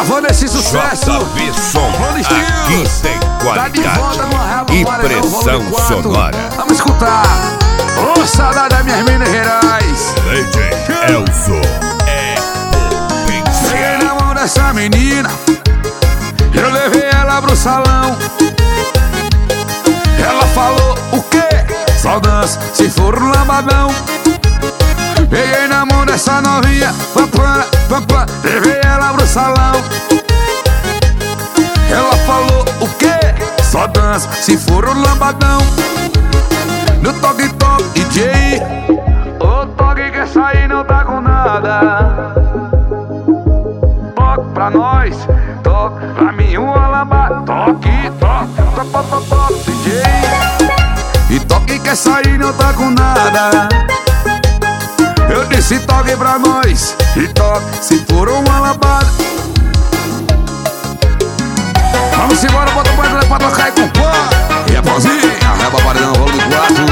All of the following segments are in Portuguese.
Gravando esse sucesso, JB Som, aqui tem tá de volta no qualidade e pressão sonora. Vamos escutar. Ô, saudade das minhas Minas Gerais. DJ Elzo é potência. Peguei na mão dessa menina, eu levei ela pro salão. Ela falou o quê? Só dança se for um lambadão. Peguei na mão dessa novinha, pampana, levei ela pro salão. Ela falou o quê? Só dança se for um lambadão. No toque, DJ. O toque quer sair, não tá com nada. Toque pra nós, toque pra mim, uma lambada. Toque, DJ. E toque quer sair, não tá com nada. Eu disse toque pra nós, e toque se for uma lambada. Vamos embora, bota o banho pra tocar e compor. E a pauzinha, reba paredão, rolo de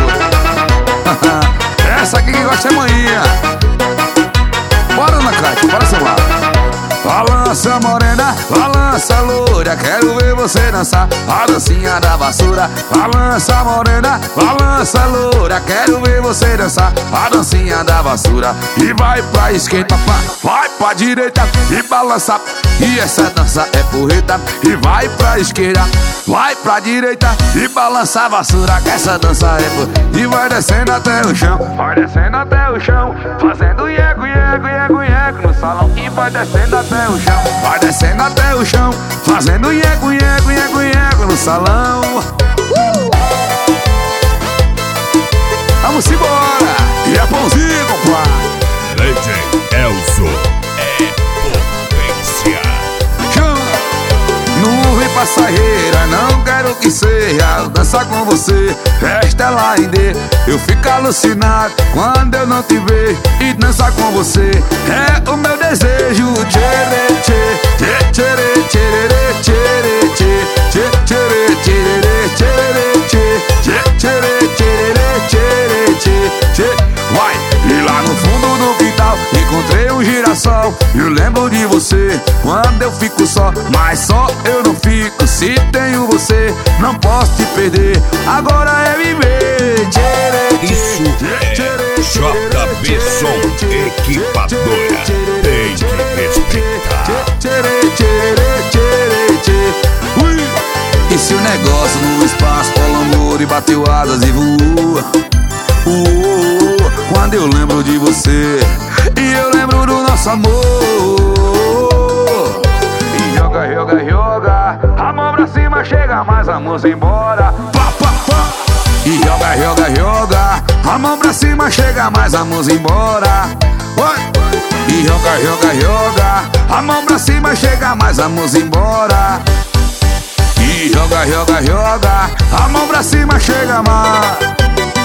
4. Essa aqui que gosta é manhã. Bora na caixa, bora celular. Balança morena, balança loura, quero ver você dançar a dancinha da vassoura. Balança morena, balança loura, quero ver você dançar a dancinha da vassoura. E vai pra esquerda, vai pra direita e balança. E essa dança é porreta. E vai pra esquerda, vai pra direita e balança a vassoura, que essa dança é porreta. E vai descendo até o chão, vai descendo até o chão, fazendo ieco, ieco, ieco, ieco no salão. E vai descendo até o chão, vai descendo até o chão, fazendo ieco, ieco, ieco, ieco no salão. Vamos embora! E é pãozinho, compadre. DJ Elzo é potência. Nuvem passageira, não quero que seja dançar com você, festa lá em D. Eu fico alucinado quando eu não te vejo. E dançar com você é o meu desejo. Tchere, tchere, tchere, tchere, tchere, tchere, tchere, tchere, tchere, tchere, tchere, tchere. Vai! E lá no fundo do quintal encontrei um girassol. Eu lembro de você quando eu fico só, mas só eu não fico se tenho você. Não posso te perder, agora é viver. Isso é JB Som, equipadora, tem que respeitar. E se o negócio no espaço polo amor e bateu asas e voa? Quando eu lembro de você e eu lembro do nosso amor. E joga, joga, joga, a mão pra cima, chega mais, vamos embora. Pá, pá, pá. E joga, joga, joga, a mão pra cima, chega mais, vamos embora. E joga, joga, joga, a mão pra cima, chega mais, vamos embora. E joga, joga, joga, a mão pra cima, chega mais.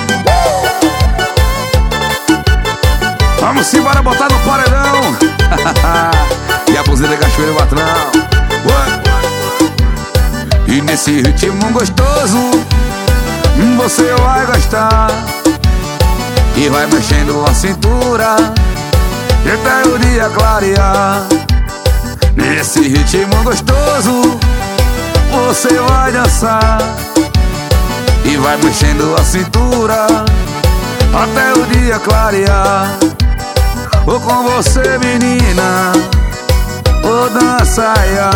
Vamos embora botar no paredão. E a pousada cachoeira patrão. E nesse ritmo gostoso você vai gostar. E vai mexendo a cintura e até o dia clarear. Nesse ritmo gostoso você vai dançar. E vai mexendo a cintura até o dia clarear. Vou com você, menina, vou dançar,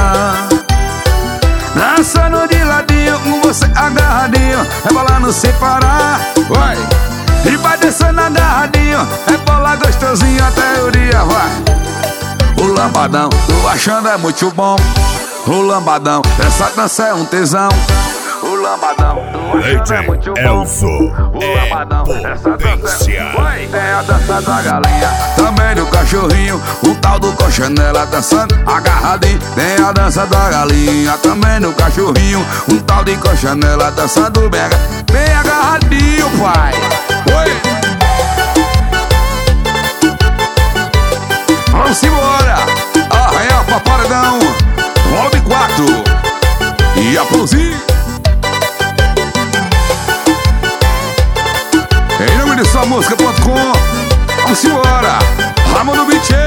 dançando de ladinho, com você agarradinho, rebolando sem parar. Vai! E vai descendo agarradinho, rebola gostosinho até o dia, vai! O lambadão, tô achando é muito bom. O lambadão, essa dança é um tesão. O lambadão, tô achando é muito bom. Elzo O lambadão, essa dança é tem a dança da galinha, também do cachorrinho, o tal do coxanela dançando agarradinho. Tem a dança da galinha, também do cachorrinho, um tal de coxanela dançando bem agarradinho, pai. Oi. Vamos embora, arranhar pra paredão, rolo de 4 e a pãozinha. Em nome de sua música.com, vamos embora, Ramon do Beat.